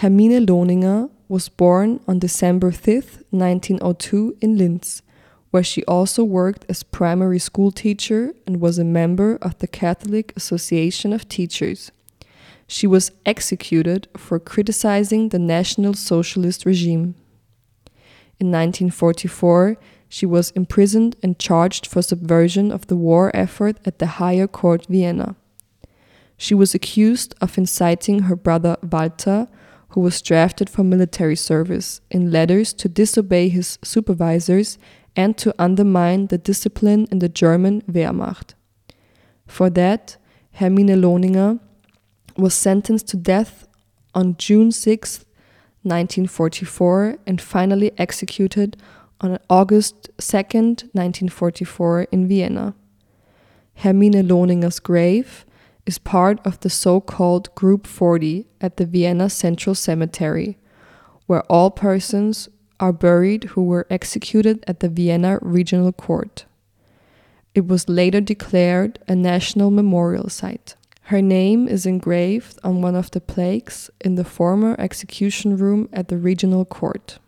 Hermine Lohninger was born on December 5, 1902 in Linz, where she also worked as primary school teacher and was a member of the Catholic Association of Teachers. She was executed for criticizing the National Socialist regime. In 1944, she was imprisoned and charged for subversion of the war effort at the Higher Court Vienna. She was accused of inciting her brother Walter, who was drafted for military service, in letters to disobey his supervisors and to undermine the discipline in the German Wehrmacht. For that, Hermine Lohninger was sentenced to death on June 6, 1944, and finally executed on August 2, 1944 in Vienna. Hermine Lohninger's grave is part of the so-called Group 40 at the Vienna Central Cemetery, where all persons are buried who were executed at the Vienna Regional Court. It was later declared a national memorial site. Her name is engraved on one of the plaques in the former execution room at the Regional Court.